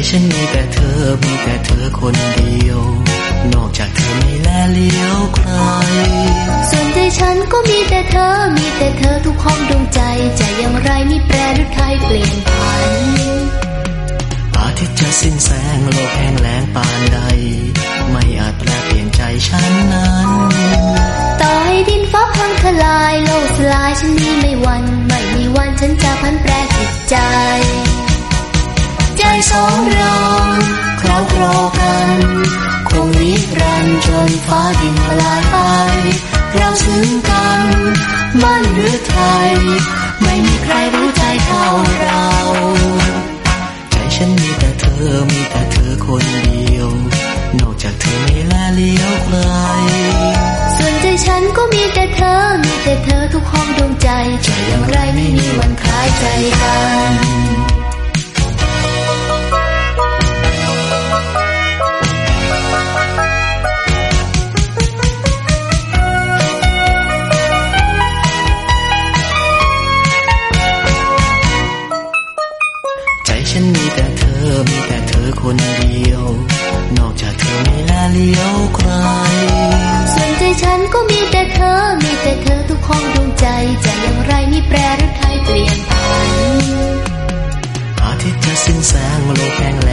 ฉันมีแต่เธอมีแต่เธอคนเดียวนอกจากเธอไม่แลเลี้ยวใครส่วนใจฉันก็มีแต่เธอมีแต่เธอทุกห้องดวงใจจะอย่างไรนี่แปรหรือไทยเปลี่ยนผันอาทิตย์จะสิ้นแสงโลกแห้งแล้งปานใดไม่อาจแปลเปลี่ยนใจฉันนั้นต่อให้ดินฟ้าพังทลายโลกสลายฉันนี้ไม่หวั่นไม่มีวันฉันจะพันแปรจิตใจใจสองเราคราวครอกันคงนิรันดร์จนฟ้าดินละลายไปเราซึ้งกันมั่นหรือไทยไม่มีใครรู้ใจเท่าเราใจฉันมีแต่เธอมีแต่เธอคนเดียวนอกจากเธอไม่แลเลี้ยวใครส่วนใจฉันก็มีแต่เธอมีแต่เธอทุกห้องดวงใจจะอย่างไรไม่มีวันคล้ายใจกันฉันมีแต่เธอมีแต่เธอคนเดียวนอกจากเธอไม่แลเลี้ยวใครส่วนใจฉันก็มีแต่เธอมีแต่เธอทุกห้องดวงใจจะอย่างไรนี่แปรหรือไทยเปลี่ยนผันอาทิตย์จะสิ้นแสงโลกแห้ง